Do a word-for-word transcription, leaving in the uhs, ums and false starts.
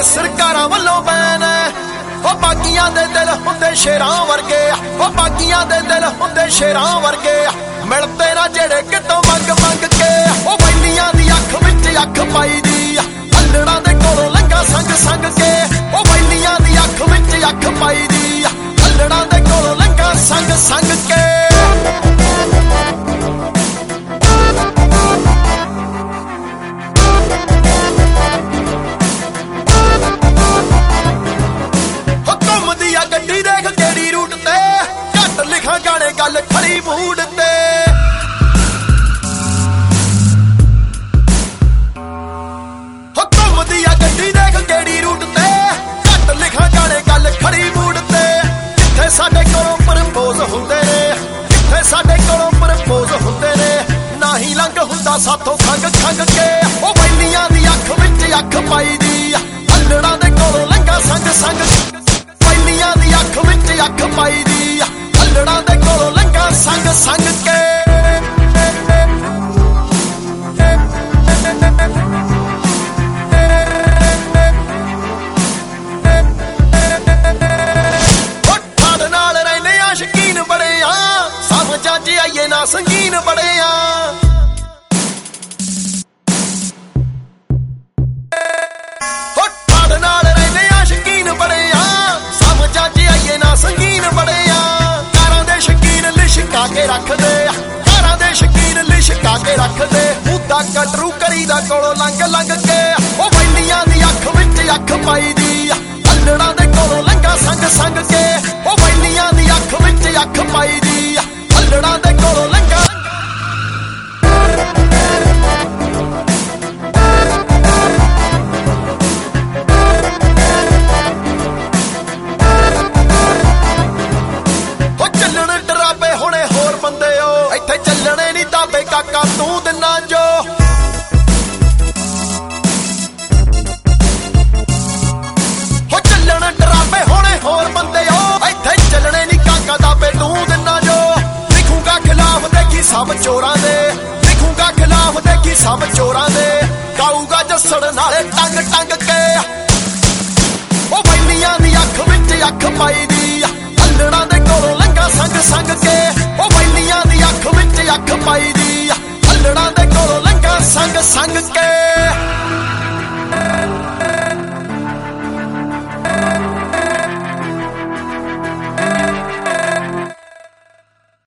सरकारां वल्लों बैन ओ बागियां दे दिल हुंदे शेरां वर्गे ओ बागियां दे दिल हुंदे शेरां वर्गे मिलते ना जेड़े कितों मंग मंग के ओ बैलियां दी अख विच अख पाई दी अल्लड़ां दे कोलों लंघा संग संग के ओ बैलियां दी अख विच अख पाई दी अल्लड़ां दे कोलों लंघा संग संग के गड्डी देख केड़ी रूट ते घट लिखा गाने गल खड़ी मूड ते घुमदी आ गड्डी देख केड़ी रूट ते घट लिखा गाने गल खड़ी मूड ते जिथे साडे कोलों प्रपोज हुंदे ने जिथे साडे कोलों प्रपोज हुंदे ने ना ही लंघ हुंदा साथों खंग खंग के ओ बैलियां दी अख विच अख पाई दी अल्लड़ां दे कोलों लंघा संग संग बैलियां दी अख विच अख पाई दी अल्लड़ां दे कोलों लंघा संग संग के ठाड़ नाल रहिंदे आ शकीन बड़े आ समझां च आइए ना संगीन बड़े आ संगीन बड़े आ कारां दे शकीन लिशका के रख दे कारां दे शकीन लिशका के रख दे मुद्दा कटरू करीदा कोलों लंघ लंघ के ओ बैलियां दी अख विच अख पाई दी अल्लड़ां दे कोलों लंघा संग संग के ओ बैलियां दी अख विच अख पाई दी अल्लड़ां दे कोलों लंघा काका तू दिना जो हो चलण डरावे होने होर बंदे ओ इत्थे चलने नी काका दाबे तू दिना जो लिखूंगा खिलाफ देखी सब चोरां दे लिखूंगा खिलाफ देखी सब चोरां दे गाऊगा जस्सड़ नाले टंग टंग के ओ बैलियां दी अख विच अख पाई दी